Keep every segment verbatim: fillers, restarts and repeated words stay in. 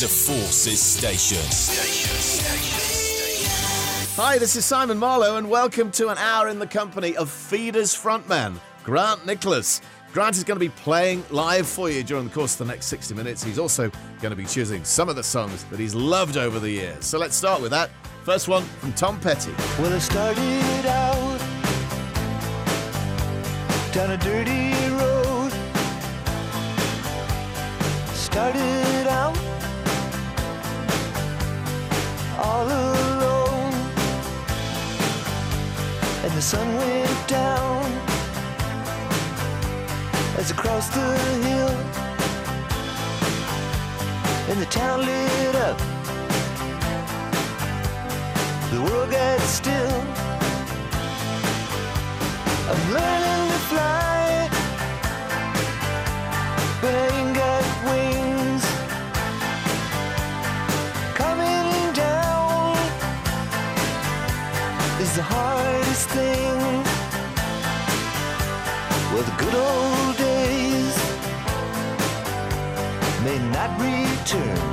to Forces Station. Hi, this is Simon Marlowe, and welcome to an hour in the company of Feeder's frontman, Grant Nicholas. Grant is going to be playing live for you during the course of the next sixty minutes. He's also going to be choosing some of the songs that he's loved over the years. So let's start with that. First one from Tom Petty. Well, I started out down a dirty road. Started out all alone, and the sun went down as I crossed the hill, and the town lit up. The world got still. I'm learning to fly, but I ain't got wings. Coming down is the hardest thing. Well, the good old days may not return,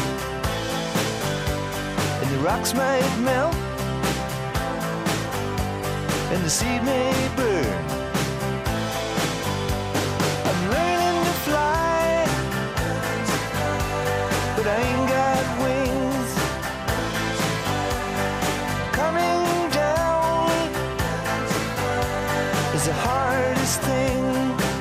and the rocks might melt, and the seed may burn. I'm learning to fly, but I ain't got wings. Coming down is the hardest thing.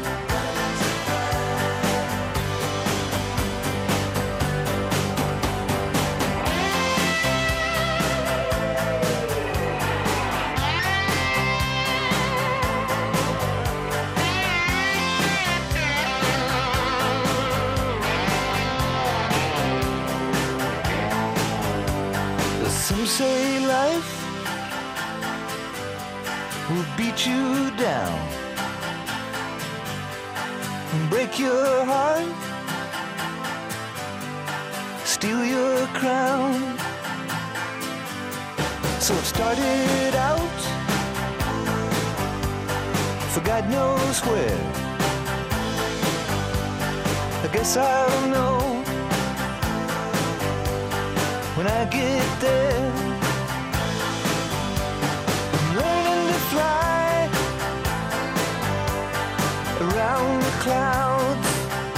Some say life will beat you down and break your heart, steal your crown. So it started out for God knows where. I guess I'll know when I get there. I'm learning to fly around the clouds,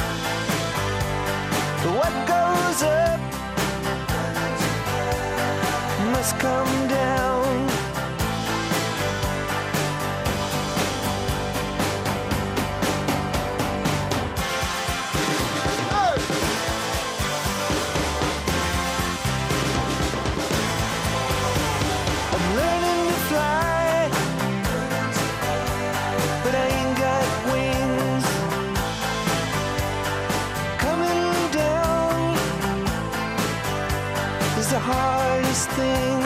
but what goes up must come down. The hardest thing.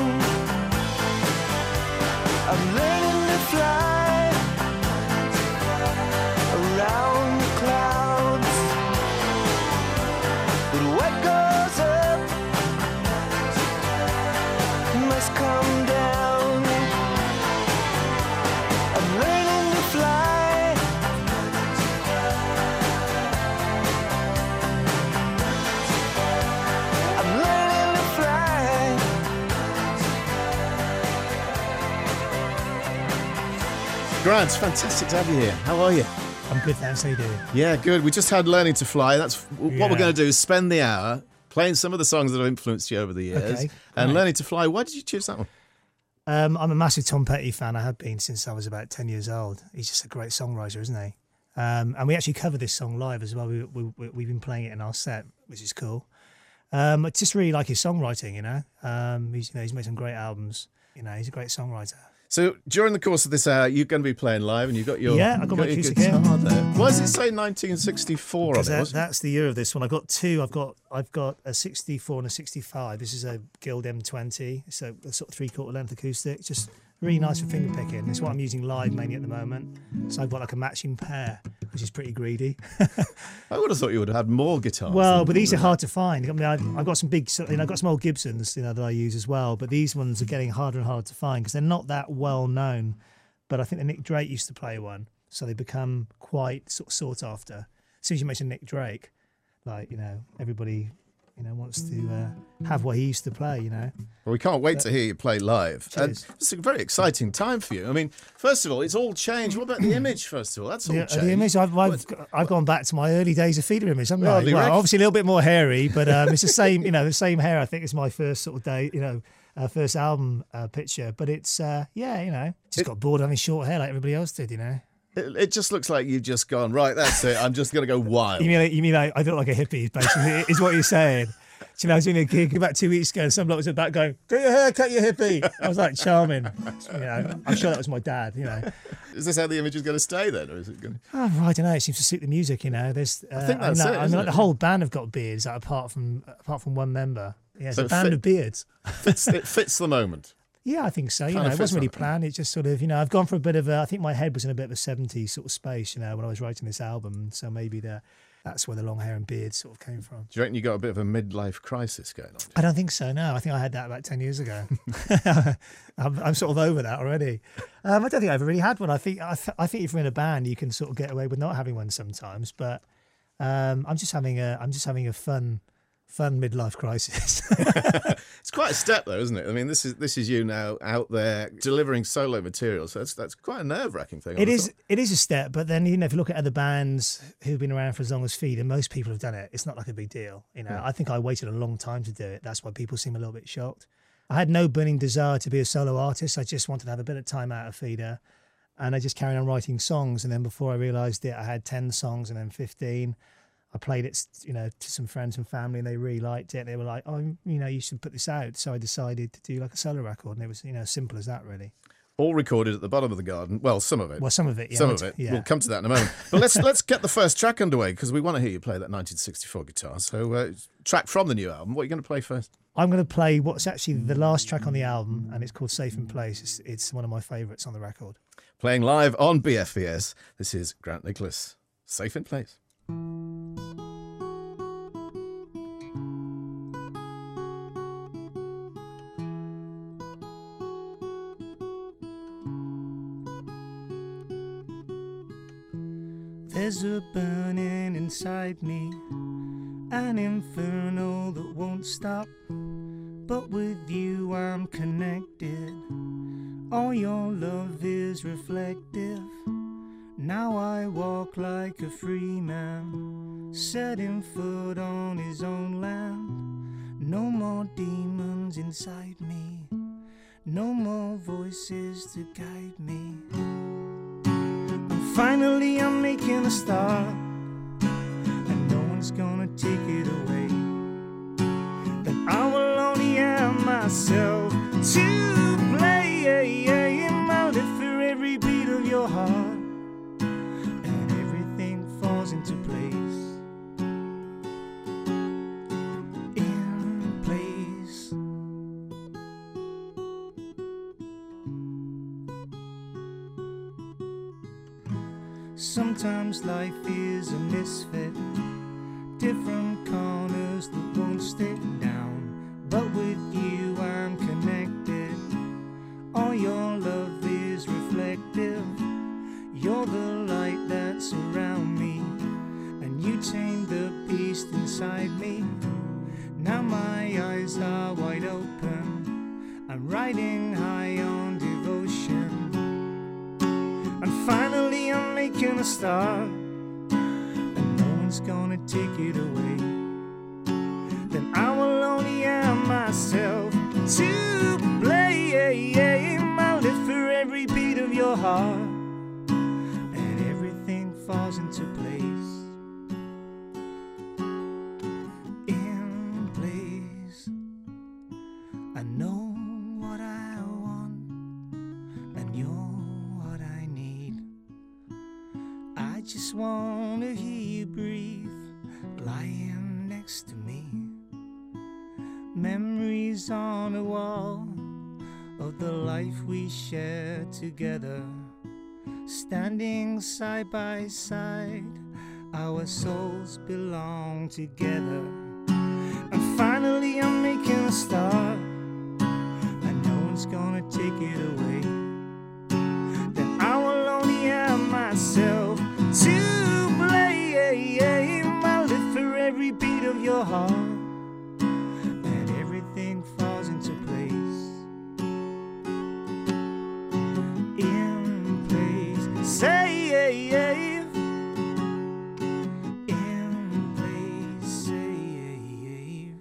I'm learning to fly around the clouds, but what goes up must come down. I'm learning to fly. Grant, fantastic to have you here. How are you? I'm good, thanks. How you doing? Yeah, good. We just had Learning to Fly. That's what Yeah. we're going to do is spend the hour playing some of the songs that have influenced you over the years. Okay, and right. Learning to Fly, why did you choose that one? Um, I'm a massive Tom Petty fan. I have been since I was about ten years old. He's just a great songwriter, isn't he? Um, and we actually cover this song live as well. We, we, we've been playing it in our set, which is cool. Um, I just really like his songwriting, you know. Um, he's, you know, he's made some great albums. You know, he's a great songwriter. So during the course of this hour, you're going to be playing live, and you've got your Yeah, I've got my your acoustic guitar here. there. Why does it say nineteen sixty-four on it? That, What's- that's the year of this one. I've got two. I've got I've got a sixty-four and a sixty-five. This is a Guild M twenty. It's a, a sort of three-quarter length acoustic. Just really nice for finger picking. It's what I'm using live mainly at the moment. So I've got like a matching pair, which is pretty greedy. I would have thought you would have had more guitars. Well, than- but these are hard to find. I mean, I've, I've got some big, you know, I've got some old Gibsons, you know, that I use as well. But these ones are getting harder and harder to find because they're not that well known. But I think that Nick Drake used to play one, so they become quite sort of sought after. As soon as you mention Nick Drake, like, you know, everybody you know, wants to uh, have what he used to play, you know. Well, we can't wait to hear you play live. And Cheers. it's a very exciting time for you. I mean, first of all, it's all changed. What about the image, first of all? That's all The, changed. the image, I've, I've, I've gone back to my early days of Feeder image, haven't Well, I? do you Well, reckon? obviously a little bit more hairy, but um, it's the same, you know, the same hair. I think it's my first sort of day, you know, uh, first album uh, picture. But it's, uh, yeah, you know, just It- got bored of having short hair like everybody else did, you know. It, it just looks like you've just gone, right, that's it. I'm just going to go wild. You mean, you mean I, I look like a hippie, basically, is what you're saying. Do you know, I was doing a gig about two weeks ago and some bloke was at the back going, "Get your hair cut, you hippie." I was like, charming. You know, I'm sure that was my dad, you know. Is this how the image is going to stay then? Or is it going to... Oh, I don't know. It seems to suit the music, you know. There's, uh, I think that's I mean, it, I mean, isn't like, it? the whole band have got beards, like, apart from apart from one member. Yeah, it's So a it band fit- of beards. fits, it fits the moment. Yeah, I think so. You Kind know, of it fits wasn't really that. planned. It just sort of, you know, I've gone for a bit of a, I think my head was in a bit of a seventies sort of space, you know, when I was writing this album. So maybe the, that's where the long hair and beard sort of came from. Do you reckon you got a bit of a midlife crisis going on? I don't think so, no. I think I had that about ten years ago. I'm, I'm sort of over that already. Um, I don't think I ever really had one. I think I, th- I think if you're in a band, you can sort of get away with not having one sometimes. But um, I'm just having a I'm just having a fun fun midlife crisis. It's quite a step, though, isn't it? I mean, this is this is you now out there delivering solo material, so that's that's quite a nerve-wracking thing. I It would've is thought. it is a step, but then you know if you look at other bands who've been around for as long as Feeder, most people have done it. It's not like a big deal, you know. I think I waited a long time to do it. That's why people seem a little bit shocked. I had no burning desire to be a solo artist. I just wanted to have a bit of time out of Feeder, and I just carried on writing songs. And then before I realised it, I had ten songs and then fifteen. I played it, you know, to some friends and family, and they really liked it. They were like, "Oh, you know, you should put this out." So I decided to do like a solo record, and it was, you know, simple as that, really. All recorded at the bottom of the garden. Well, some of it. Well, some of it, yeah. Some I of went it. to- yeah. We'll come to that in a moment. But let's let's get the first track underway because we want to hear you play that nineteen sixty-four guitar. So, uh, track from the new album. What are you going to play first? I'm going to play what's actually the last track on the album, and it's called Safe in Place. It's, it's one of my favourites on the record. Playing live on B F V S. This is Grant Nicholas. Safe in Place. There's a burning inside me, an inferno that won't stop. But with you I'm connected, all your love is reflective. Now I walk like a free man, setting foot on his own land. No more demons inside me, no more voices to guide me. And finally I'm making a start, and no one's gonna take it away. Then I will only have myself to play. I'll live for every beat of your heart, and everything falls into place. In place. Sometimes life is a misfit, different corners that won't stick down. But with you I'm connected, all your love is reflective. You're the light that's around me, and you tame the beast inside me. Now my eyes are wide open, I'm riding high on devotion. And finally I'm making a start, and no one's gonna take it away. Then I will only have myself to play. I'll live for every beat of your heart, and everything falls into place. In place. I know what I want, and you're what I need. I just wanna hear you breathe, lying next to me. Memories on a wall of the life we shared together, standing side by side, our souls belong together. And finally I'm making a start, and no one's gonna take it away. Then I will only have myself to play. I'll live for every beat of your heart, Save in place, save.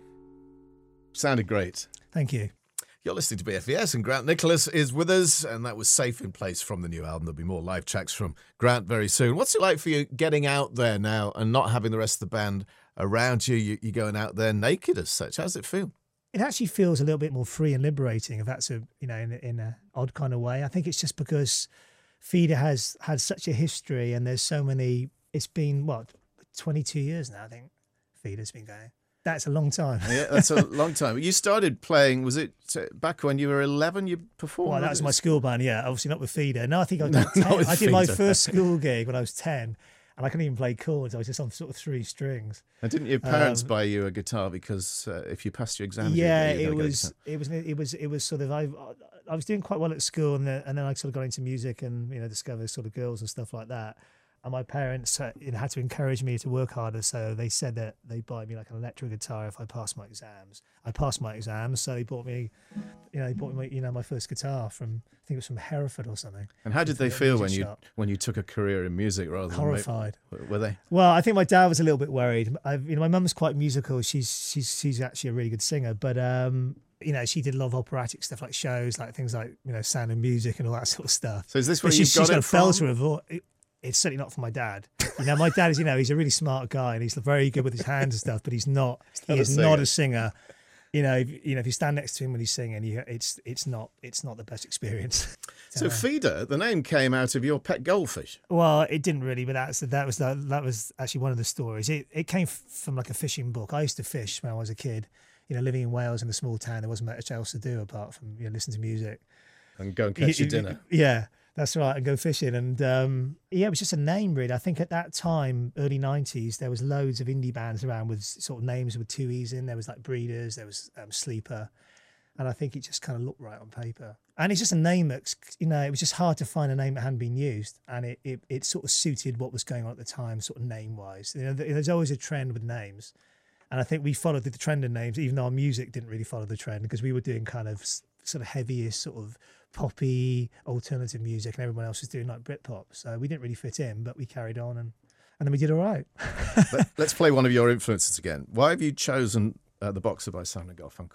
Sounded great. Thank you. You're listening to B F E S and Grant Nicholas is with us, and that was Safe in Place from the new album. There'll be more live tracks from Grant very soon. What's it like for you getting out there now and not having the rest of the band around you? you you're going out there naked as such. How does it feel? It actually feels a little bit more free and liberating, if that's a, you know, in, in a odd kind of way. I think it's just because Feeder has had such a history, and there's so many, it's been, what, twenty-two years now, I think Feeder's been going. That's a long time. Yeah, that's a long time. You started playing, was it uh, back when you were eleven you performed? Well, that was my school band, yeah. Obviously not with Feeder. No, I think I did, No, ten. I did my Feeder. first school gig when I was ten, and I couldn't even play chords. I was just on sort of three strings. And didn't your parents Um, buy you a guitar because uh, if you passed your exams, Yeah, you'd, you'd it gotta get a was, guitar? it was, it was, it was sort of. I, I was doing quite well at school, and then, and then I sort of got into music and you know discovered sort of girls and stuff like that. And my parents uh, you know, had to encourage me to work harder, so they said that they'd buy me like an electric guitar if I passed my exams. I passed my exams, so they bought me, you know, they bought me, you know, my first guitar from I think it was from Hereford or something. And how did they From a feel when music you shop. when you took a career in music rather than Horrified. Were they? Well, I think my dad was a little bit worried. I've, you know, my mum's quite musical. She's she's she's actually a really good singer, but um, you know, she did a lot of operatic stuff like shows, like things like you know, Sound and Music and all that sort of stuff. So is this But where you she's, got she's got it a bell to from? her voice. It's certainly not for my dad. You know, my dad is, you know, he's a really smart guy and he's very good with his hands and stuff, but he's not. not he a is not singer. a singer. You know, if, you know, if you stand next to him when he's singing, you, it's it's not it's not the best experience. So Feeder, the name came out of your pet goldfish. Well, it didn't really, but that's that was that, that was actually one of the stories. It it came f- from like a fishing book. I used to fish when I was a kid. You know, living in Wales in a small town, there wasn't much else to do apart from you know listen to music. And go and catch your dinner. Yeah, that's right, and go fishing. And um, yeah, it was just a name, really. I think at that time, early nineties, there was loads of indie bands around with sort of names with two E's in. There was like Breeders, there was um, Sleeper. And I think it just kind of looked right on paper. And it's just a name that's, you know, it was just hard to find a name that hadn't been used. And it, it, it sort of suited what was going on at the time, sort of name-wise. You know, there's always a trend with names. And I think we followed the trend in names, even though our music didn't really follow the trend, because we were doing kind of s- sort of heaviest sort of poppy alternative music, and everyone else was doing like Britpop. So we didn't really fit in, but we carried on, and, and then we did all right. Let, let's play one of your influences again. Why have you chosen uh, The Boxer by Simon and Garfunkel?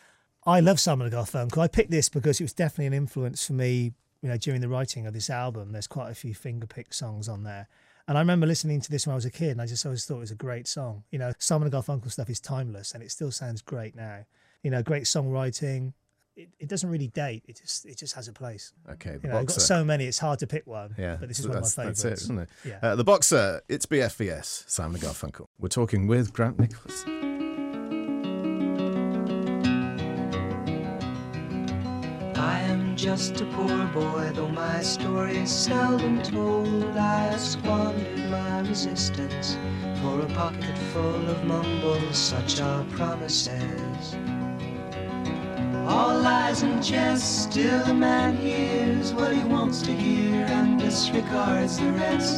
I love Simon and Garfunkel. I picked this because it was definitely an influence for me, you know, during the writing of this album. There's quite a few finger-picked songs on there. And I remember listening to this when I was a kid, and I just always thought it was a great song. You know, Simon and Garfunkel stuff is timeless, and it still sounds great now. You know, great songwriting. It, it doesn't really date. It just it just has a place. Okay, The You know, I've got Boxer. so many, it's hard to pick one. Yeah, But this is so one of my that's, favourites. that's it, isn't it? Yeah. Uh, the Boxer, it's B F V S, Simon and Garfunkel. We're talking with Grant Nicholas. I am just a poor boy, though my story is seldom told. I have squandered my resistance for a pocket full of mumbles, such are promises. All lies and jest, still the man hears what he wants to hear and disregards the rest.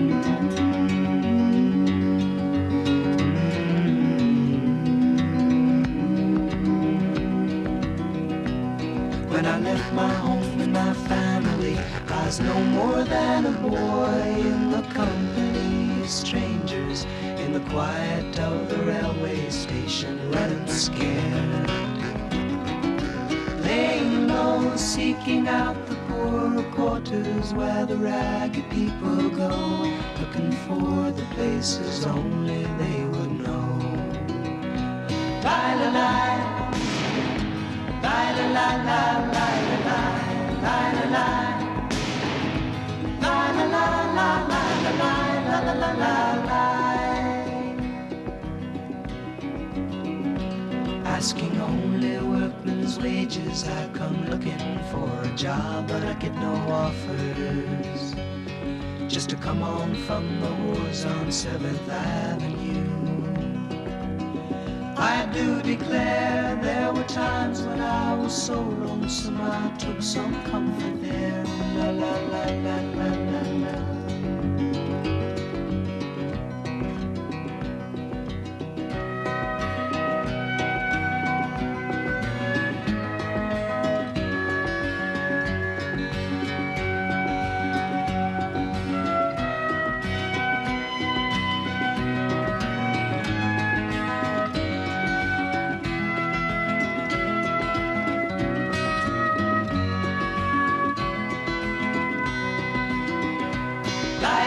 When I left my home and my family, I was no more than a boy in the company of strangers, in the quiet of the railway station, running scared. Laying low, seeking out the poorer quarters where the ragged people go, looking for the places only they would know. Bye-la-la. La la la la la la la la la la la la la la la la la la la. Asking only workmen's wages, I come looking for a job, but I get no offers. Just to come on from the wars on Seventh Avenue. I do declare there were times when I was so lonesome I took some comfort there. La la la la la la la.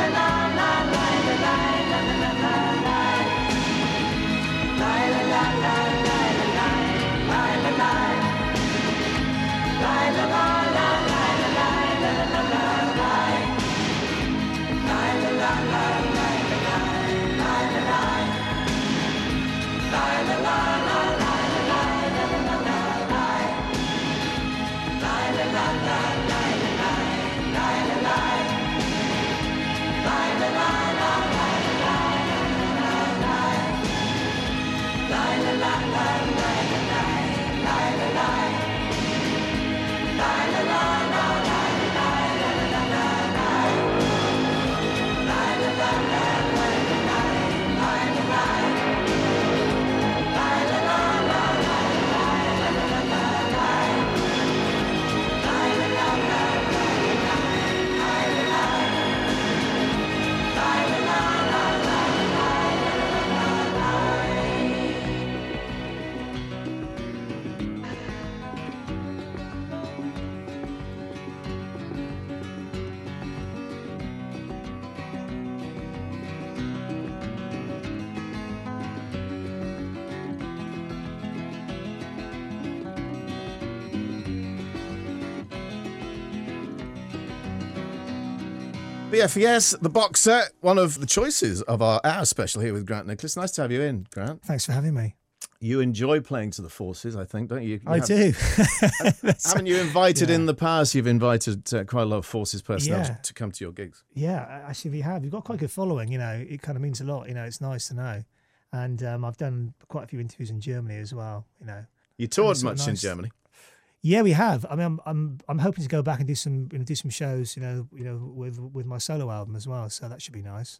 B F E S, the box set, one of the choices of our hour special here with Grant Nicholas. Nice to have you in, Grant. Thanks for having me. You enjoy playing to the Forces, I think, don't you? you I have, do. Haven't you invited yeah. in the past? You've invited uh, quite a lot of Forces personnel Yeah. to, to come to your gigs. Yeah, actually, we have. You've got quite a good following. You know, it kind of means a lot. You know, it's nice to know. And um, I've done quite a few interviews in Germany as well. You know, You toured sort of much in nice. Germany. Yeah, we have. I mean, I'm I'm I'm hoping to go back and do some you know, do some shows. You know, you know, with with my solo album as well. So that should be nice.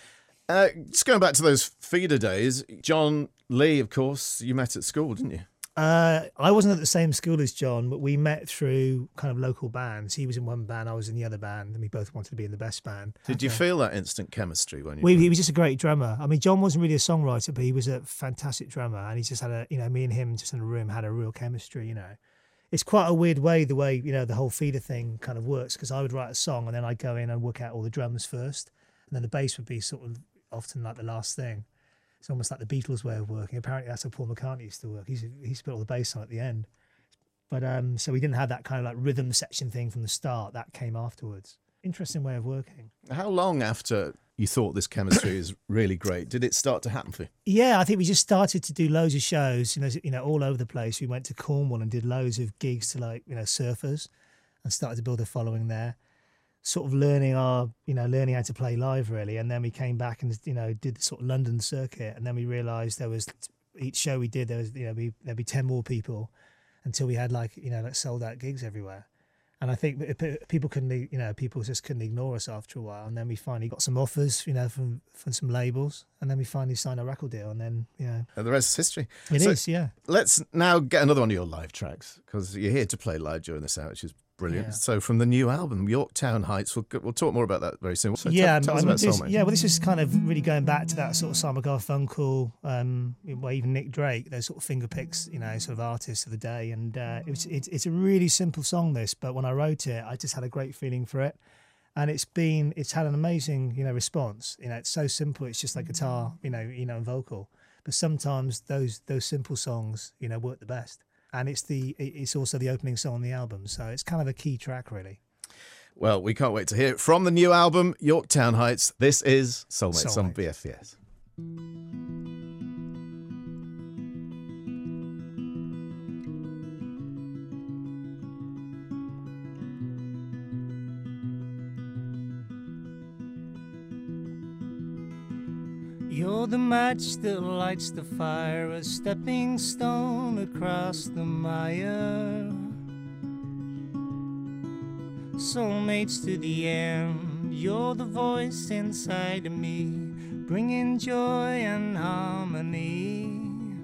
Uh, just going back to those feeder days, John Lee, of course, you met at school, didn't you? Uh, I wasn't at the same school as John, but we met through kind of local bands. He was in one band, I was in the other band, and we both wanted to be in the best band. Did you feel that instant chemistry when you? We, he was just a great drummer. I mean, John wasn't really a songwriter, but he was a fantastic drummer, and he just had a, you know, me and him just in a room had a real chemistry. You know, it's quite a weird way the way you know the whole feeder thing kind of works, because I would write a song and then I'd go in and work out all the drums first, and then the bass would be sort of often like the last thing. It's almost like the Beatles' way of working. Apparently, that's how Paul McCartney used to work. He's he used to put all the bass on at the end. But um, so we didn't have that kind of like rhythm section thing from the start. That came afterwards. Interesting way of working. How long after you thought this chemistry is really great did it start to happen for you? Yeah, I think we just started to do loads of shows, you know, you know, all over the place. We went to Cornwall and did loads of gigs to like, you know, surfers, and started to build a following there. Sort of learning our, you know, learning how to play live really, and then we came back and you know did the sort of London circuit, and then we realised there was each show we did there was you know we, there'd be ten more people until we had like you know like sold out gigs everywhere, and I think people couldn't you know people just couldn't ignore us after a while, and then we finally got some offers you know from from some labels, and then we finally signed a record deal, and then you know And the rest is history. it So is yeah. Let's now get another one of your live tracks, because you're here to play live during this hour, which is Brilliant. Yeah. So from the new album, Yorktown Heights, we'll we'll talk more about that very soon. So yeah, tell, tell I us mean, about this, Soulmates. yeah. Well, this is kind of really going back to that sort of Simon Garfunkel, um, well, even Nick Drake, those sort of finger picks, you know, sort of artists of the day. And uh, it was it's it's a really simple song, this, but when I wrote it, I just had a great feeling for it, and it's been it's had an amazing, you know, response. You know, it's so simple. It's just like guitar, you know, you know, and vocal. But sometimes those those simple songs, you know, work the best. And it's the it's also the opening song on the album, so it's kind of a key track, really. Well, we can't wait to hear it from the new album, Yorktown Heights. This is Soulmates, Soulmates. on B F E S. You're the match that lights the fire, a stepping stone across the mire. Soulmates to the end, you're the voice inside of me, bringing joy and harmony.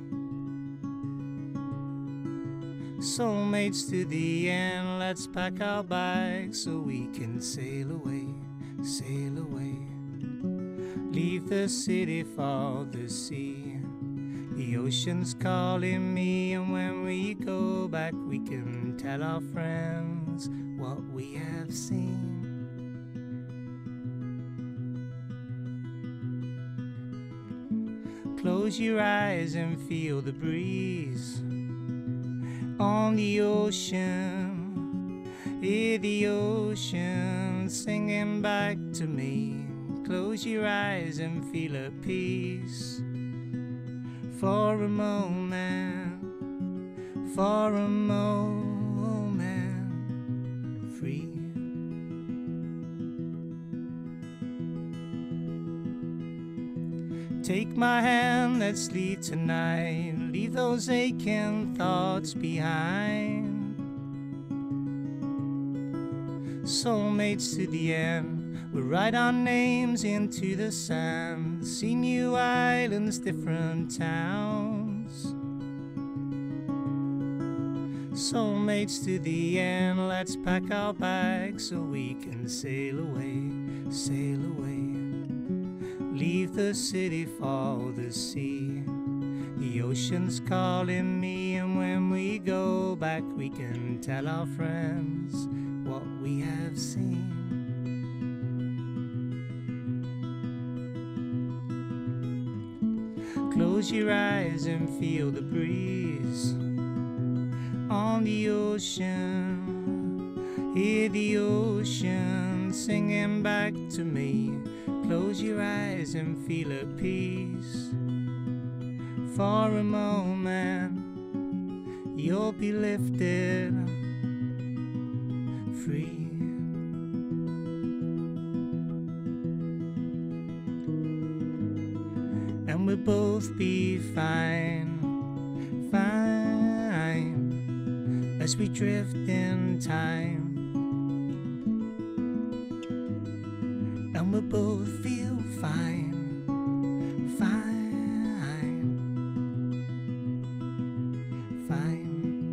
Soulmates to the end, let's pack our bags so we can sail away, sail away. Leave the city for the sea. The ocean's calling me, and when we go back, we can tell our friends what we have seen. Close your eyes and feel the breeze on the ocean. Hear the ocean singing back to me. Close your eyes and feel at peace for a moment, for a moment, free. Take my hand, let's leave tonight, leave those aching thoughts behind. Soulmates to the end, we'll write our names into the sand, see new islands, different towns. Soulmates to the end, let's pack our bags so we can sail away, sail away. Leave the city for the sea. The ocean's calling me, and when we go back, we can tell our friends what we have seen. Close your eyes and feel the breeze on the ocean. Hear the ocean singing back to me. Close your eyes and feel at peace for a moment. You'll be lifted free. And we'll both be fine, fine, as we drift in time. And we'll both feel fine, fine, fine.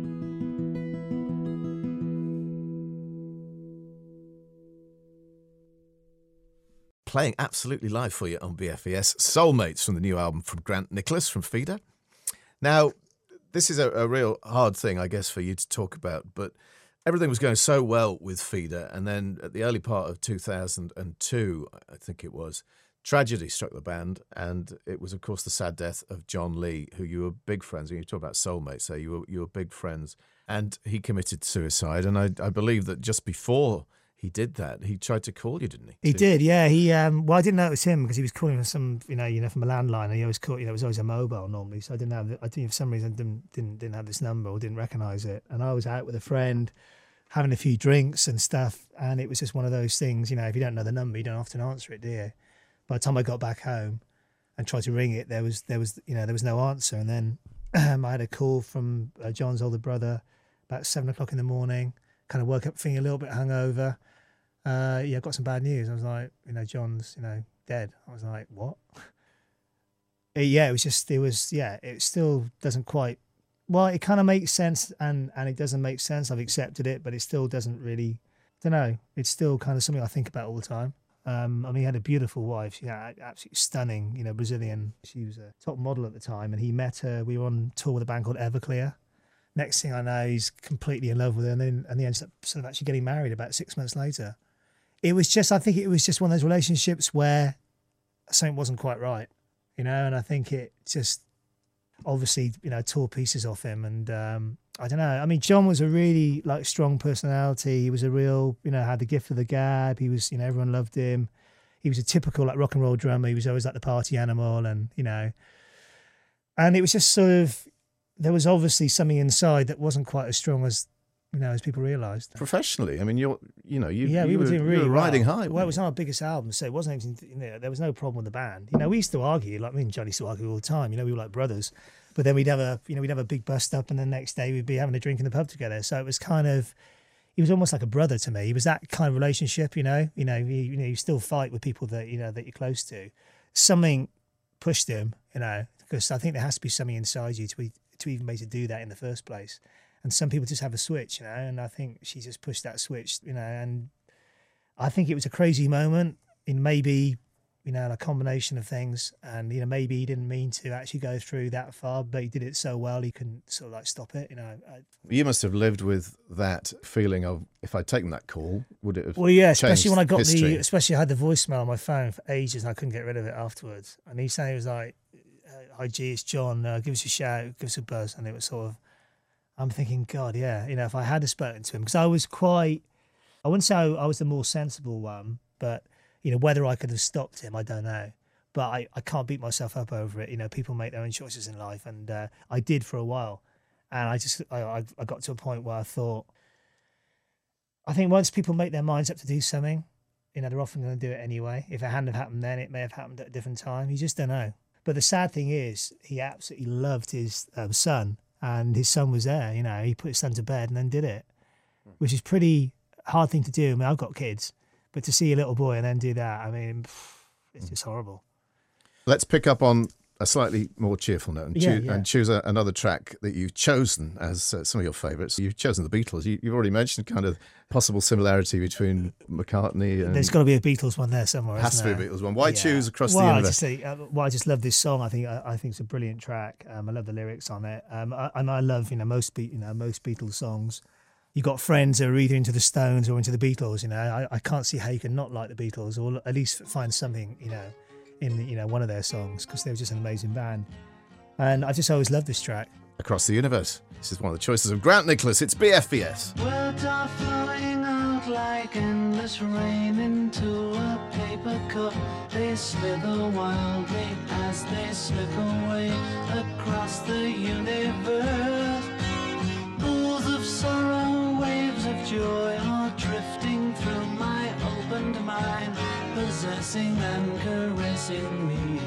Playing absolutely live for you on B F E S, Soulmates from the new album from Grant Nicholas from Feeder. Now, this is a, a real hard thing, I guess, for you to talk about, but everything was going so well with Feeder, and then at the early part of two thousand two, I think it was, tragedy struck the band, and it was, of course, the sad death of John Lee, who you were big friends. When you talk about Soulmates, so you were you were big friends, and he committed suicide. And I, I believe that just before he did that, he tried to call you, didn't he? He did, yeah. He um, well, I didn't know it was him because he was calling from some, you know, you know, from a landline, and he always called, you know, it was always a mobile normally. So I didn't have, the, I think for some reason I didn't didn't didn't have this number or didn't recognise it. And I was out with a friend, having a few drinks and stuff, and it was just one of those things, you know, if you don't know the number, you don't often answer it, do you? By the time I got back home and tried to ring it, there was there was you know there was no answer, and then um, I had a call from uh, John's older brother about seven o'clock in the morning. Kind of woke up feeling a little bit hungover. Uh, yeah, I got some bad news. I was like, you know, John's, you know, dead. I was like, what? Uh, yeah, it was just, it was, yeah, it still doesn't quite Well, it kind of makes sense, and and it doesn't make sense. I've accepted it, but it still doesn't really. I don't know. It's still kind of something I think about all the time. Um, I mean, he had a beautiful wife. She's absolutely stunning, you know, Brazilian. She was a top model at the time, and he met her. We were on tour with a band called Everclear. Next thing I know, he's completely in love with her, and then and he ends up sort of actually getting married about six months later. It was just, I think it was just one of those relationships where something wasn't quite right, you know, and I think it just obviously, you know, tore pieces off him. And um, I don't know. I mean, John was a really like strong personality. He was a real, you know, had the gift of the gab. He was, you know, everyone loved him. He was a typical like rock and roll drummer. He was always like the party animal, and, you know, and it was just sort of, there was obviously something inside that wasn't quite as strong as, you know, as people realised. Professionally, I mean, you're, you know, you, yeah, you we were, were doing really you were riding well. high. Well, it was our biggest album, so it wasn't anything, you know, there was no problem with the band. You know, we used to argue, like me and Johnny used to argue all the time. You know, we were like brothers, but then we'd have a, you know, we'd have a big bust up, and the next day we'd be having a drink in the pub together. So it was kind of, he was almost like a brother to me. He was that kind of relationship, you know. You know, you, you know, you still fight with people that you know that you're close to. Something pushed him, you know, because I think there has to be something inside you to be, to even be able to do that in the first place. And some people just have a switch, you know, and I think she just pushed that switch, you know, and I think it was a crazy moment in maybe, you know, a combination of things. And, you know, maybe he didn't mean to actually go through that far, but he did it so well he couldn't sort of like stop it, you know. I, you must have lived with that feeling of, if I'd taken that call, would it have Well, yeah, especially changed when I got history? the, especially I had the voicemail on my phone for ages and I couldn't get rid of it afterwards. And he said, he was like, hi G, it's John, uh, give us a shout, give us a buzz. And it was sort of, I'm thinking, God, yeah, you know, if I had spoken to him, because I was quite, I wouldn't say I, I was the more sensible one, but, you know, whether I could have stopped him, I don't know. But I, I can't beat myself up over it. You know, people make their own choices in life, and uh, I did for a while. And I just, I, I I got to a point where I thought, I think once people make their minds up to do something, you know, they're often going to do it anyway. If it hadn't have happened then, it may have happened at a different time. You just don't know. But the sad thing is, he absolutely loved his um, son. And his son was there, you know, he put his son to bed and then did it, which is pretty hard thing to do. I mean, I've got kids, but to see a little boy and then do that, I mean, it's just horrible. Let's pick up on a slightly more cheerful note and, Yeah, choo- yeah. and choose a, another track that you've chosen as uh, some of your favourites. You've chosen the Beatles. You, you've already mentioned kind of possible similarity between McCartney and... There's got to be a Beatles one there somewhere, Has to isn't be there? a Beatles one. Why Yeah. choose Across well, the I Universe? just say, uh, well, I just love this song. I think I, I think it's a brilliant track. Um, I love the lyrics on it. Um, I, and I love, you know, most Be- you know most Beatles songs. You got friends that are either into the Stones or into the Beatles. You know, I, I can't see how you can not like the Beatles, or at least find something, you know, in you know one of their songs, because they were just an amazing band. And I just always loved this track. Across the Universe. This is one of the choices of Grant Nicholas. It's B F B S. Words are flowing out like endless rain into a paper cup. They slither wildly as they slip away across the universe. Pools of sorrow, waves of joy are drifting through my opened mind, possessing and caressing me.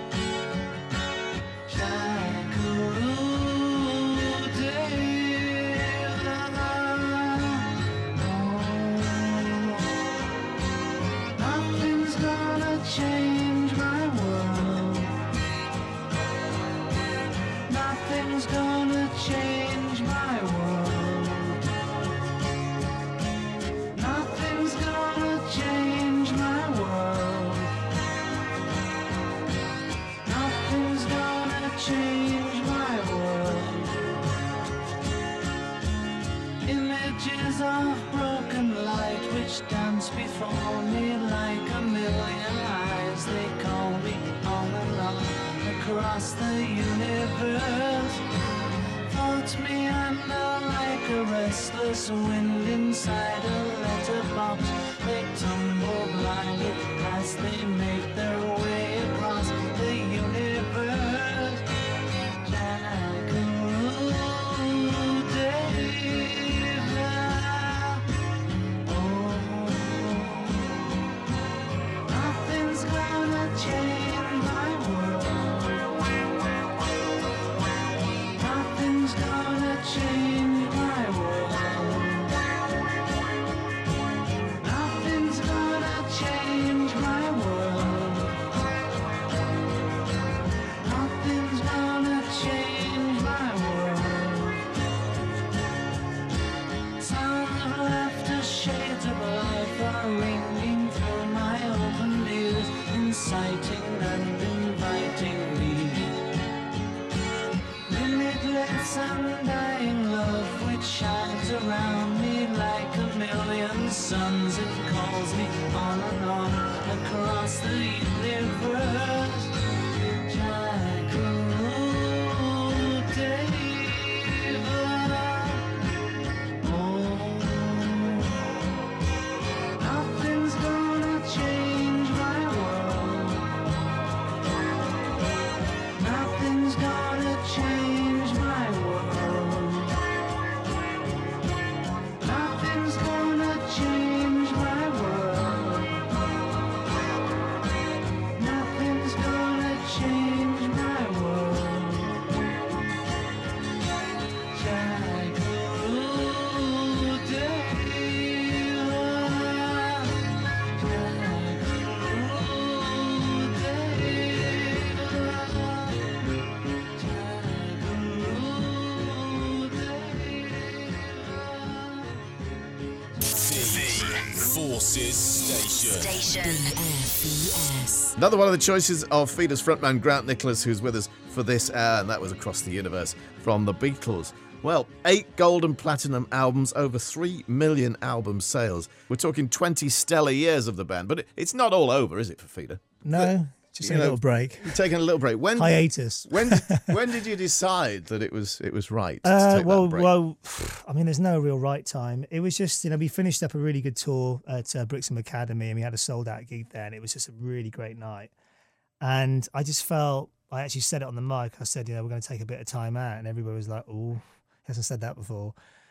Nothing's gonna change my world. Nothing's gonna change my world. Nothing's gonna change my world. Nothing's gonna change my world. Images of broken light which dance before me like a million eyes. They call me on and on across the universe. Float me under like a restless wind inside a letterbox. They tumble blindly as they make their way across the universe. Jackaroo, David. Oh, nothing's gonna change my world. Nothing's gonna change my world. Nothing's gonna change my world. Forces Station. Station. B F E S. Another one of the choices of Feeder's frontman Grant Nicholas, who's with us for this hour, and that was Across the Universe from the Beatles. Well, eight gold and platinum albums, over three million album sales. We're talking twenty stellar years of the band, but it, it's not all over, is it, for Feeder? No, just a You know, little break. You're taking a little break. When Hiatus. when did, when did you decide that it was it was right to Uh, take well, that break? well, I mean, there's no real right time. It was just, you know, we finished up a really good tour at uh, Brixham Academy, and we had a sold out gig there, and it was just a really great night. And I just felt, I actually said it on the mic. I said, you know, we're going to take a bit of time out, and everybody was like, "Oh, he hasn't said that before."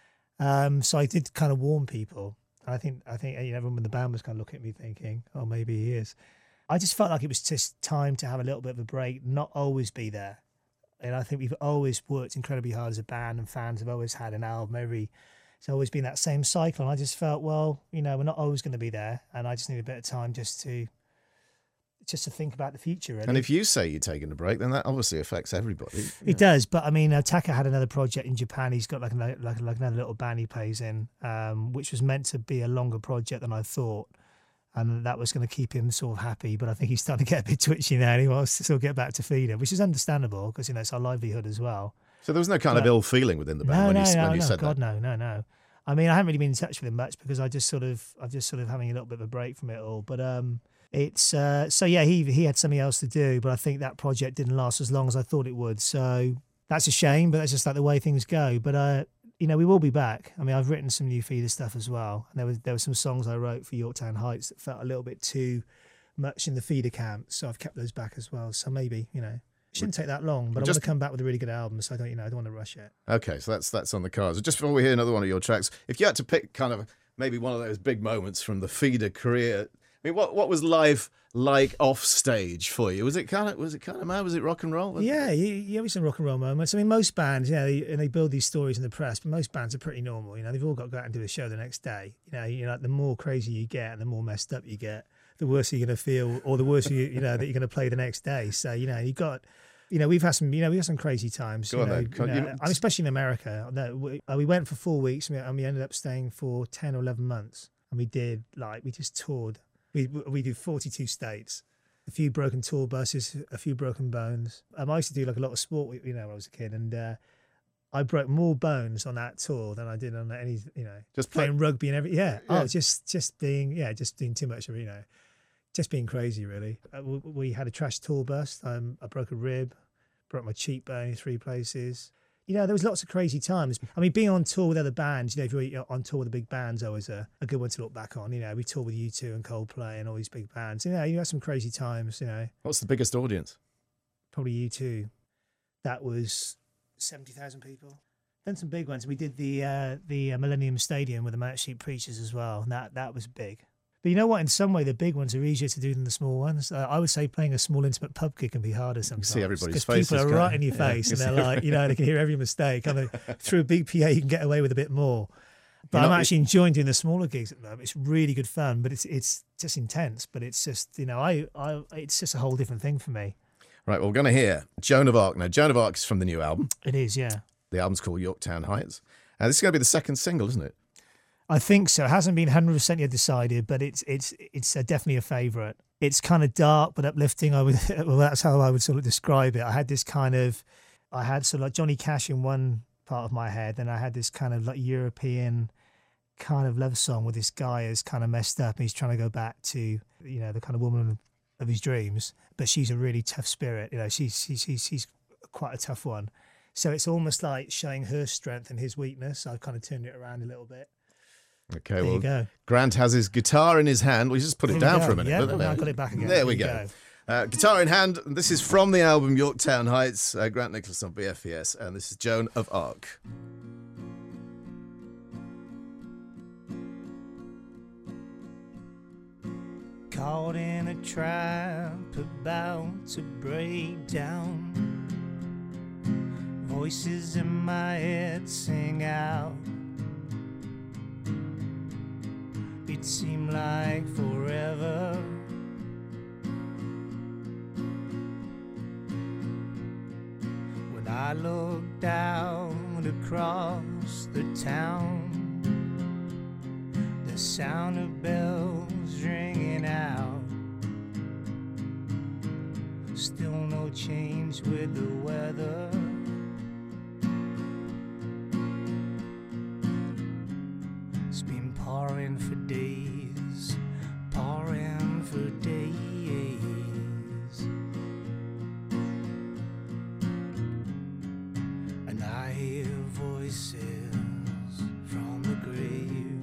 Um, so I did kind of warn people. I think, I think, you know, everyone in the band was kind of looking at me, thinking, "Oh, maybe he is." I just felt like it was just time to have a little bit of a break, not always be there. And I think we've always worked incredibly hard as a band, and fans have always had an album every. It's always been that same cycle. And I just felt, well, you know, we're not always going to be there, and I just need a bit of time just to, just to think about the future. Really. And if you say you're taking a break, then that obviously affects everybody. It does, but I mean, uh, Taka had another project in Japan. He's got like another, like, like another little band he plays in, um, which was meant to be a longer project than I thought. And that was going to keep him sort of happy. But I think he's starting to get a bit twitchy now, and he wants to sort of get back to Feeder, which is understandable because, you know, it's our livelihood as well. So there was no kind But, of ill feeling within the band no, when no, you, no, when you no, said God, that? no, no, no. I mean, I haven't really been in touch with him much because I just sort of, I'm just sort of having a little bit of a break from it all. But um, it's, uh, so yeah, he he had something else to do, but I think that project didn't last as long as I thought it would. So that's a shame, but that's just like the way things go. But, uh, you know, we will be back. I mean, I've written some new Feeder stuff as well. And there was, there were some songs I wrote for Yorktown Heights that felt a little bit too much in the Feeder camp. So I've kept those back as well. So maybe, you know, it shouldn't take that long, but I Just- want to come back with a really good album. So I don't, you know, I don't want to rush it. Okay, so that's that's on the cards. Just before we hear another one of your tracks, if you had to pick kind of maybe one of those big moments from the Feeder career, I mean, what what was life like off stage for you? Was it kind of was it kind of mad? Was it rock and roll? Yeah, you, you have some rock and roll moments. I mean, most bands, yeah, they, and they build these stories in the press, but most bands are pretty normal. You know, they've all got to go out and do a show the next day. You know, you know, the more crazy you get and the more messed up you get, the worse you're going to feel, or the worse you you know that you're going to play the next day. So you know, you got. You know, we've had some. You know, we've had some crazy times. Go you on know, then. you Can know, you- I mean, especially in America. No, we, uh, we went for four weeks and we, and we ended up staying for ten or eleven months. And we did like we just toured. We we did forty-two states, a few broken tour buses, a few broken bones. Um, I used to do like a lot of sport, you know, when I was a kid, and uh, I broke more bones on that tour than I did on any, you know, Just play- playing rugby and every. Yeah. Yeah. Oh, just just being yeah, just doing too much of it, you know, just being crazy really. Uh, we, we had a trash tour bus. Um, I broke a rib. Broke my cheekbone in three places. You know, there was lots of crazy times. I mean, being on tour with other bands, you know, if you're on tour with the big bands, always a, a good one to look back on. You know, we toured with U two and Coldplay and all these big bands. You know, you had some crazy times, you know. What's the biggest audience? Probably U two. That was seventy thousand people. Then some big ones. We did the uh, the uh, Millennium Stadium with the Mount Sheep Preachers as well. And that, that was big. But you know what? In some way, the big ones are easier to do than the small ones. Uh, I would say playing a small, intimate pub gig can be harder sometimes. see everybody's 'cause people faces, are can't right you? in your Yeah, face, you and they're see like, you know, they can hear every mistake. I mean, through a big P A, you can get away with a bit more. But You're I'm not- actually enjoying doing the smaller gigs at the moment. It's really good fun, but it's it's just intense. But it's just, you know, I, I it's just a whole different thing for me. Right, well, we're going to hear Joan of Arc now. Joan of Arc is from the new album. It is, yeah. The album's called Yorktown Heights. And this is going to be the second single, isn't it? I think so. It hasn't been one hundred percent yet decided, but it's it's it's uh, definitely a favourite. It's kind of dark but uplifting. I would well, that's how I would sort of describe it. I had this kind of, I had sort of like Johnny Cash in one part of my head, and I had this kind of like European kind of love song where this guy is kind of messed up and he's trying to go back to, you know, the kind of woman of his dreams, but she's a really tough spirit. You know, she's she's she's, she's quite a tough one. So it's almost like showing her strength and his weakness. I've kind of turned it around a little bit. Okay, There well, you go. Grant has his guitar in his hand. We just put it Here we down go. for a minute. Yeah, but well, I got it back again. There we Here go. we Uh, guitar in hand. This is from the album Yorktown Heights. Uh, Grant Nicholas on B F E S, and this is Joan of Arc. Caught in a trap, about to break down. Voices in my head sing out. It seemed like forever. When I looked out across the town, the sound of bells still no change with the weather. It's been pouring for days, pouring for days. And I hear voices from the grave.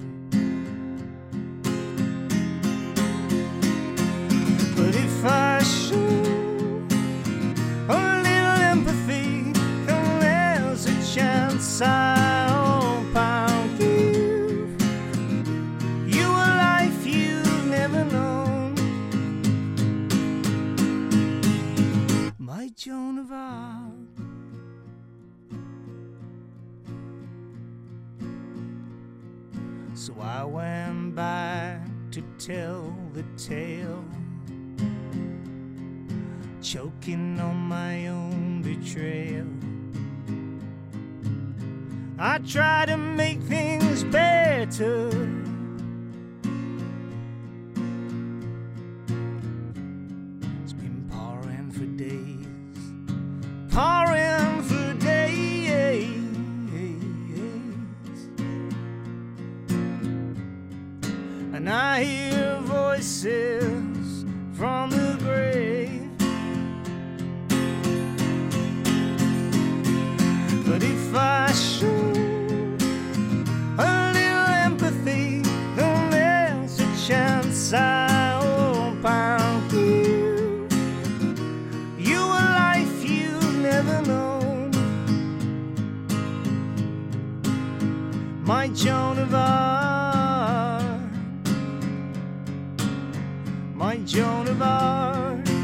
But if I show a little empathy, then there's a chance I hope I'll give you a life you've never known. My Joan of Arc. So I went back to tell the tale, choking on my own betrayal. I try to make things better. It's been pouring for days, pouring for days. And I hear voices from the grave. But if I show a little empathy, then there's a chance I hope I'll give you a life you've never known. My Joan of Arc, my Joan of Arc.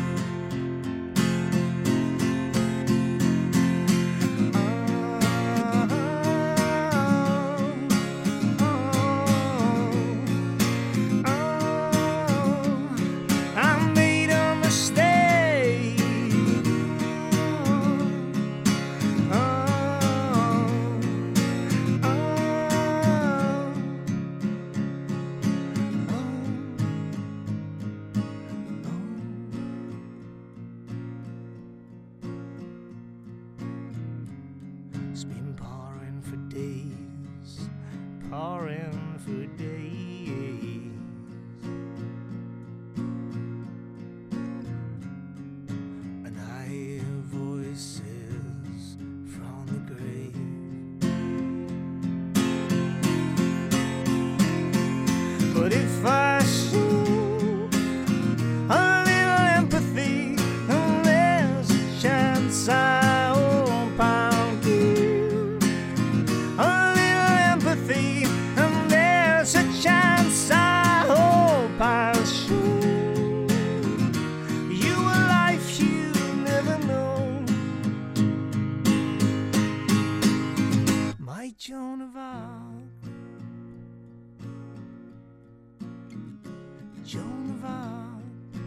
It's been pouring for days, pouring for days. And I hear voices from the grave. But if I show a little empathy, then there's a chance I Joan of Arc, Joan of Arc.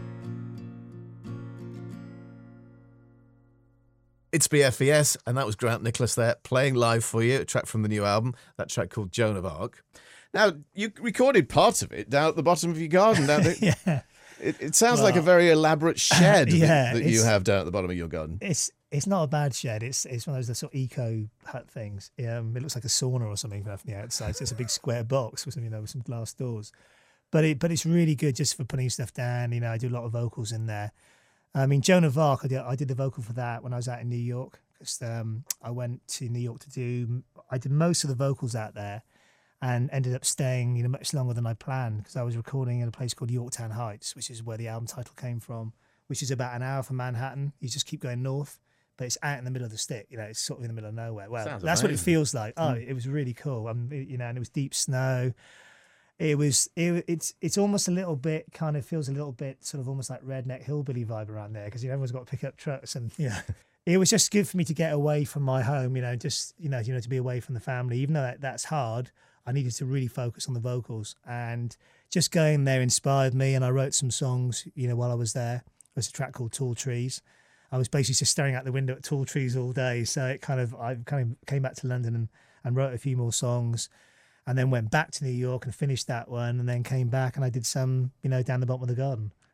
It's B F E S, and that was Grant Nicholas there, playing live for you, a track from the new album, that track called Joan of Arc. Now, you recorded part of it down at the bottom of your garden. Down there. Yeah. It, it sounds well, like a very elaborate shed yeah, that, that you have down at the bottom of your garden. It's it's not a bad shed. It's it's one of those sort of eco hut things. Um, it looks like a sauna or something from the outside. So it's a big square box with some, you know, with some glass doors. But it but it's really good just for putting stuff down. You know, I do a lot of vocals in there. I mean, Joan of Arc, I did, I did the vocal for that when I was out in New York. Because um, I went to New York to do, I did most of the vocals out there, and ended up staying, you know, much longer than I planned, because I was recording at a place called Yorktown Heights, which is where the album title came from, which is about an hour from Manhattan. You just keep going north, but it's out in the middle of the stick. You know, it's sort of in the middle of nowhere. Well, Sounds that's amazing. what it feels like. Oh, Mm. it was really cool. Um, it- you know, and it was deep snow. It was. It, it's. It's almost a little bit. Kind of feels a little bit sort of almost like redneck hillbilly vibe around there, because you know everyone's got to pick up trucks, and you know, it was just good for me to get away from my home. You know, just you know, you know, to be away from the family, even though that, that's hard. I needed to really focus on the vocals, and just going there inspired me. And I wrote some songs, you know, while I was there. There's a track called Tall Trees. I was basically just staring out the window at tall trees all day. So it kind of, I kind of came back to London and, and wrote a few more songs, and then went back to New York and finished that one, and then came back and I did some, you know, down the bottom of the garden.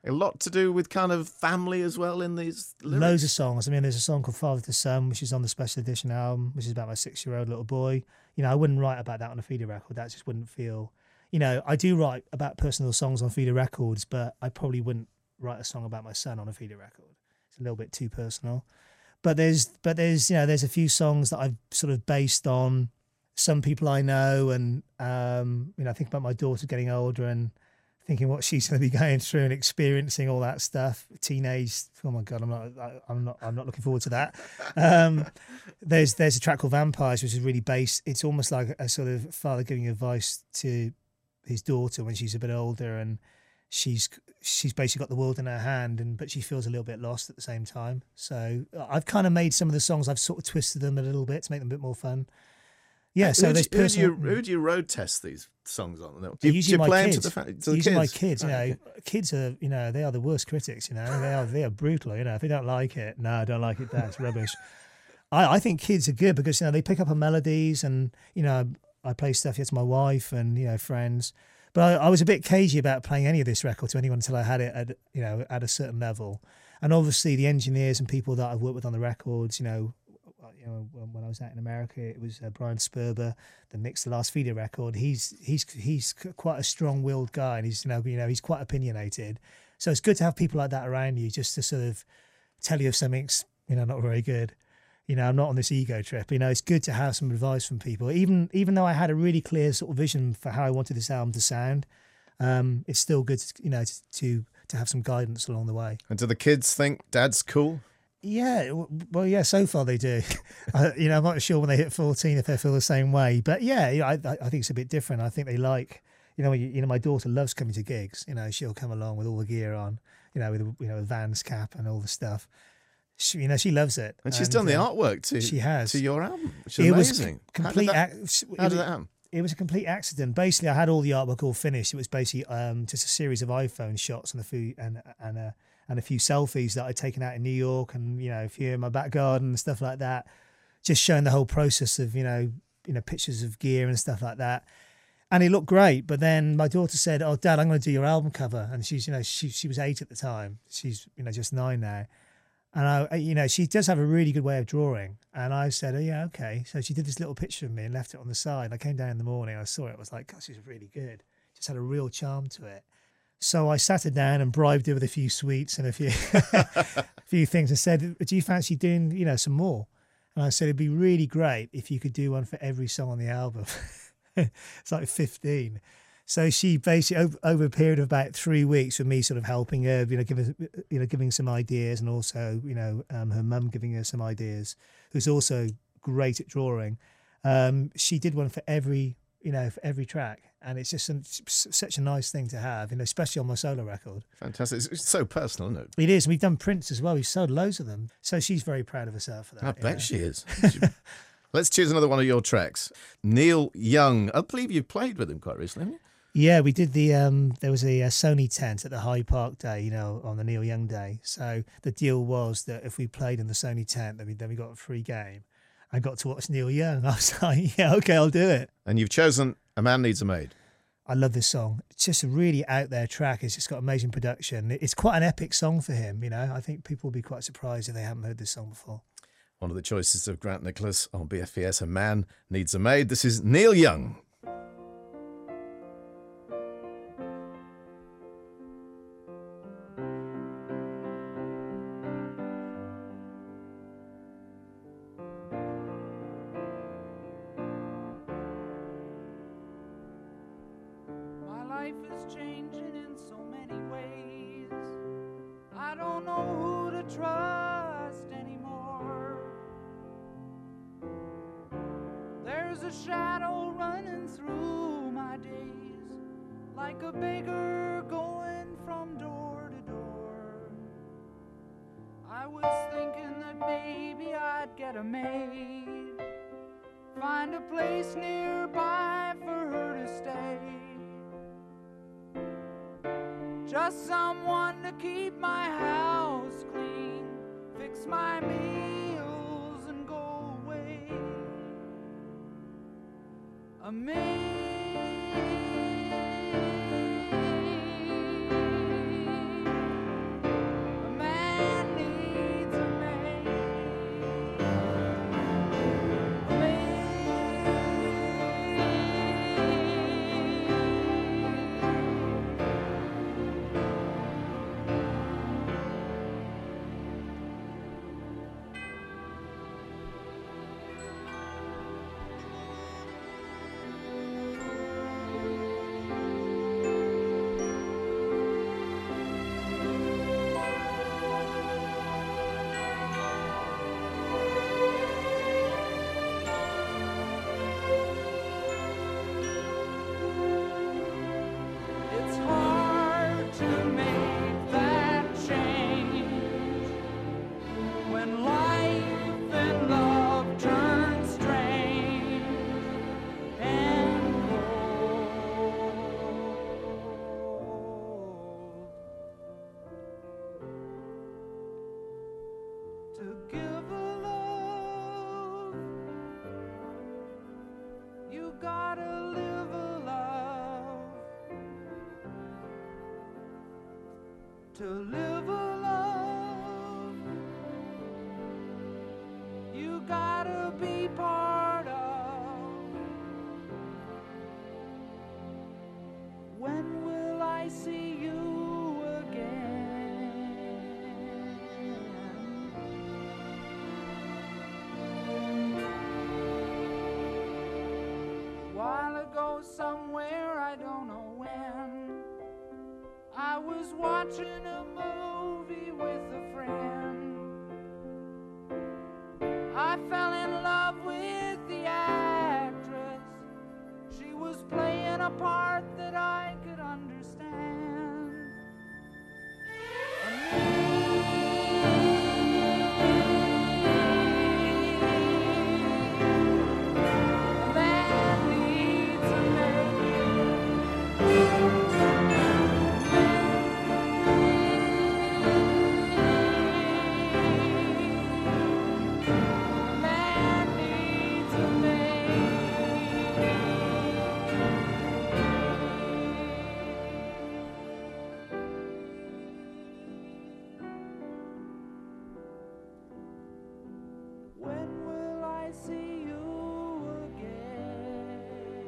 A lot to do with kind of family as well in these lyrics. Loads of songs. I mean, there's a song called Father to Son, which is on the special edition album, which is about my six-year-old little boy. You know, I wouldn't write about that on a feeder record. That just wouldn't feel... You know, I do write about personal songs on feeder records, but I probably wouldn't write a song about my son on a feeder record. It's a little bit too personal. But there's, but there's, you know, there's a few songs that I've sort of based on some people I know, and um, you know, I think about my daughter getting older and thinking what she's going to be going through and experiencing all that stuff. Teenage, oh my god, I'm not, I, I'm not, I'm not looking forward to that. Um, there's, there's a track called Vampires, which is really based. It's almost like a sort of father giving advice to his daughter when she's a bit older, and she's she's basically got the world in her hand, and but she feels a little bit lost at the same time. So I've kind of made some of the songs, I've sort of twisted them a little bit to make them a bit more fun. Yeah, so who there's do, you, personal... who, do you, who do you road test these songs on? Do you, usually do you my play kids. them to the, fa- to the usually kids? my kids, you know, Okay. kids are, you know, they are the worst critics, you know, they are they are brutal, you know, if they don't like it, no, I don't like it, that's rubbish. I, I think kids are good because, you know, they pick up on melodies, and, you know, I play stuff here to my wife and, you know, friends. But I, I was a bit cagey about playing any of this record to anyone until I had it at, you know, at a certain level. And obviously the engineers and people that I've worked with on the records, you know, you know, when I was out in America, it was uh, Brian Sperber that mixed the last feeder record. He's he's he's quite a strong-willed guy, and he's you know you know he's quite opinionated. So it's good to have people like that around you, just to sort of tell you if something's you know not very good. You know, I'm not on this ego trip. You know, it's good to have some advice from people. Even even though I had a really clear sort of vision for how I wanted this album to sound, um, it's still good, to, you know, to, to to have some guidance along the way. And do the kids think Dad's cool? Yeah, w- well, yeah. So far they do. uh, you know, I'm not sure when they hit fourteen if they feel the same way. But yeah, you know, I, I think it's a bit different. I think they like, you know, you, you know, my daughter loves coming to gigs. You know, she'll come along with all the gear on. You know, with a, you know a Vans cap and all the stuff. She, you know, she loves it. And she's done the uh, artwork to she has. to your album, which is It was amazing. com- complete. How did that, ac- how it did was- that happen? It was a complete accident. Basically, I had all the artwork all finished. It was basically um, just a series of iPhone shots and a few and and a and a few selfies that I'd taken out in New York, and you know, a few in my back garden and stuff like that. Just showing the whole process of you know, you know, pictures of gear and stuff like that. And it looked great. But then my daughter said, "Oh, Dad, I'm going to do your album cover." And she's, you know, she she was eight at the time. She's, you know, just nine now. And I, you know, she does have a really good way of drawing. And I said, "Oh yeah, okay." So she did this little picture of me and left it on the side. I came down in the morning, I saw it. I was like, "Gosh, she's really good." Just had a real charm to it. So I sat her down and bribed her with a few sweets and a few, a few things, and said, "Do you fancy doing, you know, some more?" And I said, "It'd be really great if you could do one for every song on the album." It's like fifteen. So she basically, over, over a period of about three weeks, with me sort of helping her, you know, giving, you know, giving some ideas, and also, you know, um, her mum giving her some ideas, who's also great at drawing. Um, she did one for every, you know, for every track, and it's just some, such a nice thing to have, you know, especially on my solo record. Fantastic. It's, it's so personal, isn't it? It is. We've done prints as well. We've sold loads of them. So she's very proud of herself for that. I you bet know. she is. Let's choose another one of your tracks. Neil Young. I believe you've played with him quite recently, haven't you? Yeah, we did the, um, there was a, a Sony tent at the Hyde Park Day, you know, on the Neil Young Day. So the deal was that if we played in the Sony tent, then we, then we got a free game. I got to watch Neil Young. I was like, yeah, okay, I'll do it. And you've chosen A Man Needs a Maid. I love this song. It's just a really out there track. It's just got amazing production. It's quite an epic song for him, you know. I think people will be quite surprised if they haven't heard this song before. One of the choices of Grant Nicholas on B F E S, A Man Needs a Maid. This is Neil Young. My life is changing in so many ways. I don't know who to trust anymore. There's a shadow running through my days, like a beggar going from door to door. I was thinking that maybe I'd get a maid, find a place nearby for her to stay. Just someone to keep my house clean, fix my meals and go away. A maid. to give a love. You gotta live a love. To live a love, you gotta be part of. When will I see you again? While ago somewhere, I don't know when, I was watching a movie with a friend. I fell in love with the actress. She was playing a part that I could understand. A man needs a When will I see you again?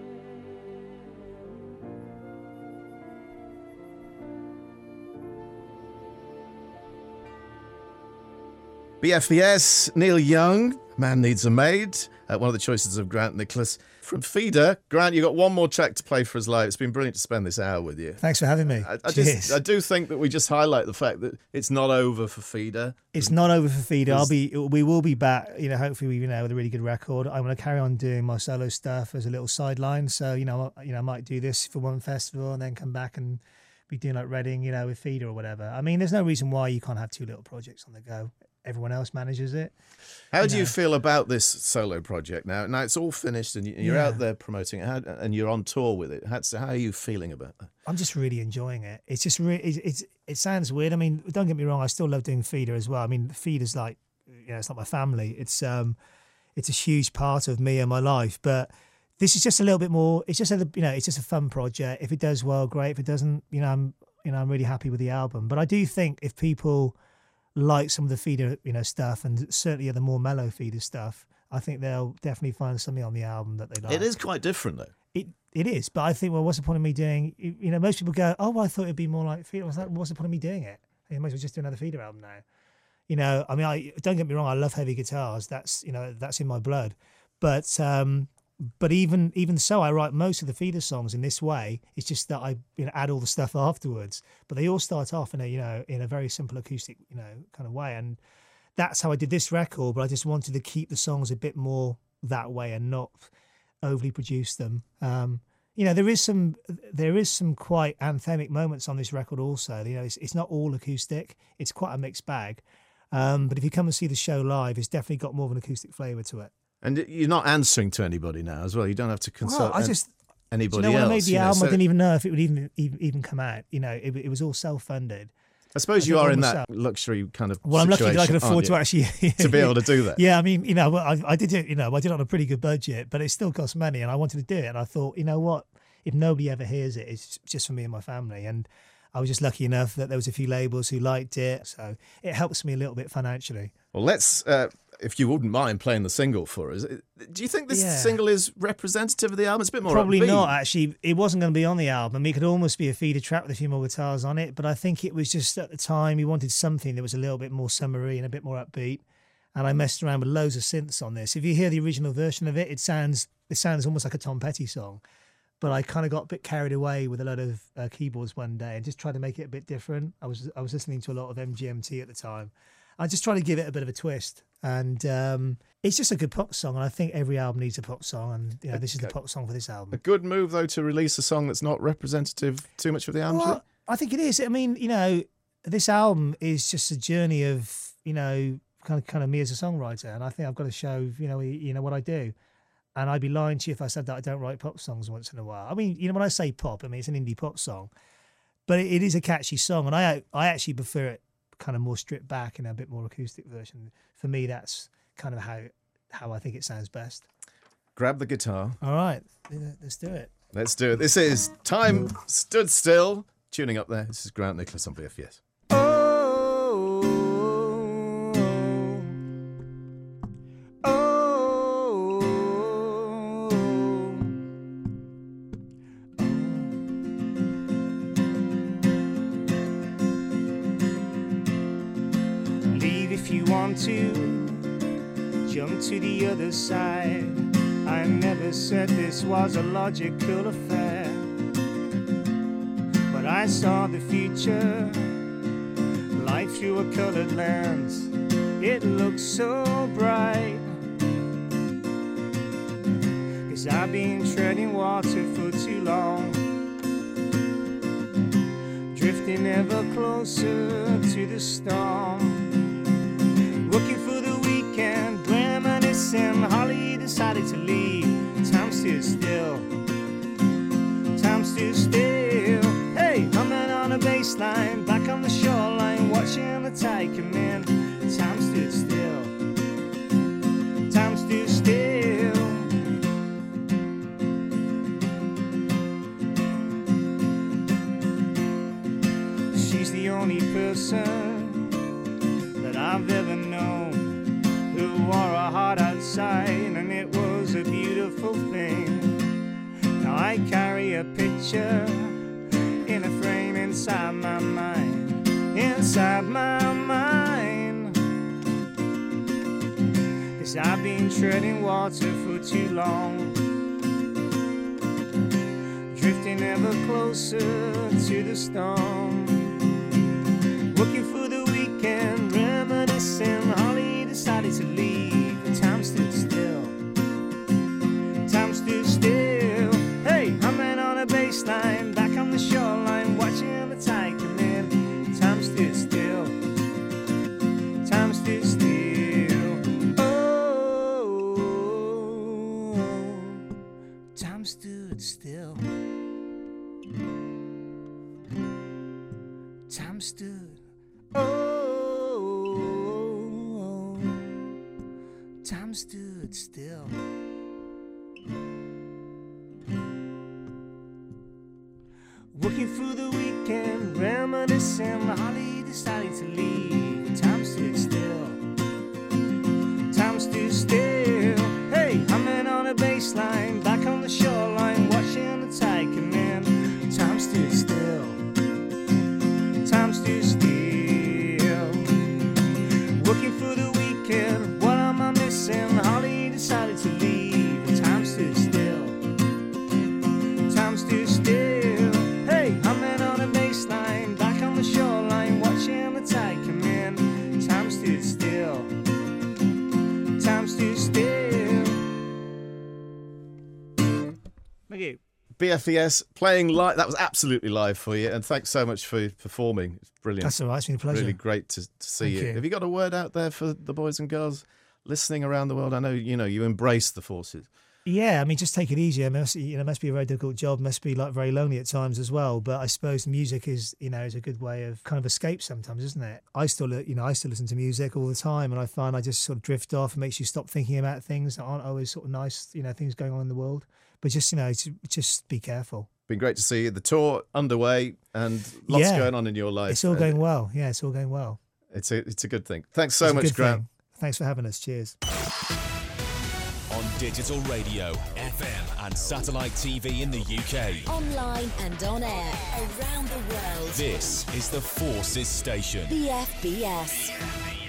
B F B S, Neil Young, Man Needs a Maid, uh, one of the choices of Grant Nicholas. From Feeder, Grant, you got one more track to play for us live. It's been brilliant to spend this hour with you. Thanks for having me. I, I, Cheers. just, I do think that we just highlight the fact that it's not over for Feeder. It's not over for Feeder. I'll be. We will be back. You know, hopefully, you know, with a really good record. I'm going to carry on doing my solo stuff as a little sideline. So you know, I, you know, I might do this for one festival and then come back and be doing like Reading, you know, with Feeder or whatever. I mean, there's no reason why you can't have two little projects on the go. Everyone else manages it. How you do know. you feel about this solo project now? Now it's all finished and you- you're Yeah. out there promoting it how, and you're on tour with it. How, so how are you feeling about that? I'm just really enjoying it. It's just really, it's, it's, it sounds weird. I mean, don't get me wrong. I still love doing Feeder as well. I mean, Feeder's like, you know, it's not my family. It's, um, it's a huge part of me and my life. But this is just a little bit more. It's just a, you know, it's just a fun project. If it does well, great. If it doesn't, you know, I'm, you know, I'm really happy with the album. But I do think if people like some of the Feeder, you know, stuff, and certainly the more mellow Feeder stuff, I think they'll definitely find something on the album that they like. It is quite different though. It it is, but I think, well, what's the point of me doing? You you know, most people go, "Oh, well, I thought it'd be more like Feeder." I was like, "What's the point of me doing it? I might as well just do another Feeder album now." You know, I mean, I don't get me wrong, I love heavy guitars. That's you know, that's in my blood. But um, but even even so, I write most of the Feeder songs in this way. It's just that I you know add all the stuff afterwards. But they all start off in a you know in a very simple acoustic you know kind of way, and that's how I did this record. But I just wanted to keep the songs a bit more that way and not overly produce them. Um, you know, there is some there is some quite anthemic moments on this record also. You know, it's, it's not all acoustic. It's quite a mixed bag. Um, but if you come and see the show live, it's definitely got more of an acoustic flavour to it. And you're not answering to anybody now as well. You don't have to consult Well, I an- just anybody you know, when else. I made the you know, album, so- I didn't even know if it would even even, even come out. You know, it, it was all self-funded. I suppose I you did are it in that myself. luxury kind of Well, I'm lucky that I situation, can afford aren't to you? actually to be able to do that. Yeah, I mean, you know, I, I did it. You know, I did it on a pretty good budget, but it still cost money, and I wanted to do it. And I thought, you know what? If nobody ever hears it, it's just for me and my family. And I was just lucky enough that there was a few labels who liked it, so it helps me a little bit financially. Well, let's, uh, if you wouldn't mind playing the single for us. Do you think this Yeah. single is representative of the album? It's a bit more Probably upbeat. not, actually. It wasn't going to be on the album. It could almost be a Feeder track with a few more guitars on it, but I think it was just at the time we wanted something that was a little bit more summery and a bit more upbeat. And I messed around with loads of synths on this. If you hear the original version of it, it sounds it sounds almost like a Tom Petty song. But I kind of got a bit carried away with a lot of uh, keyboards one day and just tried to make it a bit different. I was I was listening to a lot of M G M T at the time. I just tried to give it a bit of a twist. And um, it's just a good pop song. And I think every album needs a pop song. And you know, this is the pop song for this A album. good move, though, to release a song that's not representative too much of the album. do you Well, think? I think it is. I mean, you know, this album is just a journey of, you know, kind of kind of me as a songwriter. And I think I've got to show, you know, you know what I do. And I'd be lying to you if I said that I don't write pop songs once in a while. I mean, you know, when I say pop, I mean, it's an indie pop song. But it, it is a catchy song. And I I actually prefer it kind of more stripped back and a bit more acoustic version. For me, that's kind of how how I think it sounds best. Grab the guitar. All right, let's do it. Let's do it. This is Time Stood Still. Tuning up there. This is Grant Nicholas on B F E S. To jump to the other side. I never said this was a logical affair, but I saw the future, life through a colored lens. It looks so bright, 'cause I've been treading water for too long, drifting ever closer to the storm. Looking for the weekend, reminiscing. Holly decided to leave. Time stood still. Time stood still. Hey, humming on a bass line, back on the shoreline, watching the tide come in. Time stood still. Time stood still. She's the only person I've ever known who wore a heart outside, and it was a beautiful thing. Now I carry a picture in a frame inside my mind, inside my mind, 'cause I've been treading water for too long, drifting ever closer to the storm. Looking for the weekend, reminiscing. Holly decided to leave. Time stood still. Time stood still. Hey, humming on a bass line, back on the shoreline, watching the tide come in. Time stood still. Time stood still. Oh, time stood still. Time stood. Oh, time stood still. Working through the weekend, reminiscing. Holly decided to leave. Time stood still. Time stood still. Hey, humming on a bass line, back on the shoreline, watching the tide come in. Time stood still. Time stood still. Looking for the weekend, what am I missing? Holly decided to leave. Time stood still. Time stood still. Hey, humming on a bass line, back on the shoreline, watching the tide come in. Time stood still. Time stood still. Thank you. B F E S playing live. That was absolutely live for you, and thanks so much for performing. It's brilliant. That's all right. It's been a pleasure. Really great to, to see you. you. Have you got a word out there for the boys and girls listening around the world? I know you know you embrace the forces. Yeah, I mean, just take it easy. I mean, it's, you know, it must be a very difficult job. Must be like very lonely at times as well. But I suppose music is, you know, is a good way of kind of escape sometimes, isn't it? I still, you know, I still listen to music all the time, and I find I just sort of drift off. It makes you stop thinking about things that aren't always sort of nice, you know, things going on in the world. But just, you know, just be careful. Been great to see you. The tour underway and lots yeah. going on in your life. It's all going well. Yeah, it's all going well. It's a it's a good thing. Thanks so it's much, Grant. Thing. Thanks for having us. Cheers. On digital radio, F M and satellite T V in the U K. Online and on air around the world. This is the Forces Station. B F B S.